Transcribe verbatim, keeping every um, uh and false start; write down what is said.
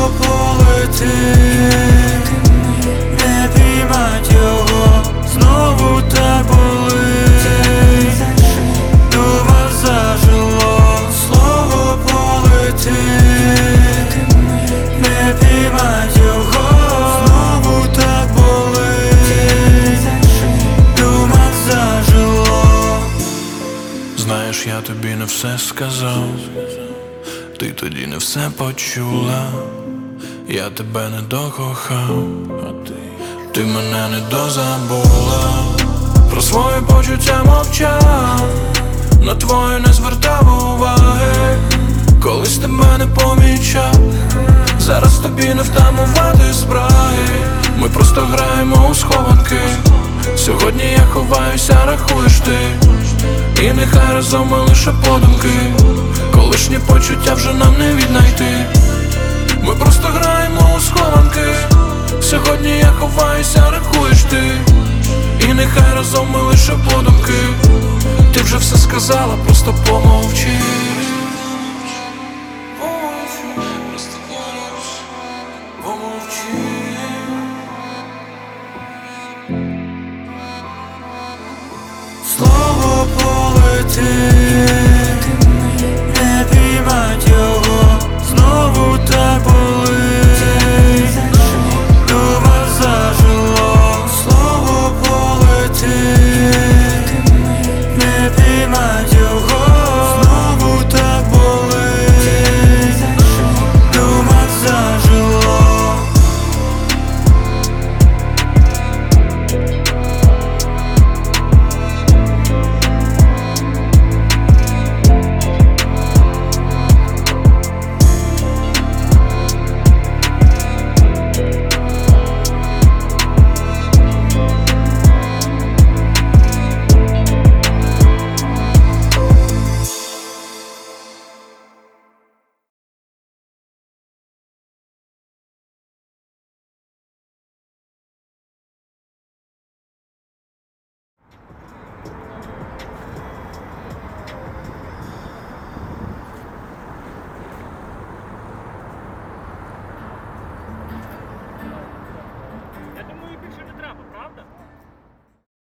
слово полетить, не піймать його, знову так болить, дума зажило, слово полетить, не піймать його, знову так болить, дума зажило. Знаєш, я тобі не все сказав, ти тоді не все почула. Я тебе не докохав, а ти, ти мене не дозабула. Про свої почуття мовчав, на твою не звертав уваги. Колись тебе не помічав, зараз тобі не втамувати спраги. Ми просто граємо у схованки. Сьогодні я ховаюся, рахуєш ти, і нехай разом ми лише подумки. Колишні почуття вже нам не віднайти. Ми просто граємо у схованки. Сьогодні я ховаюся, рахуєш ти, і нехай разом ми лише подумки. Ти вже все сказала, просто помовчи.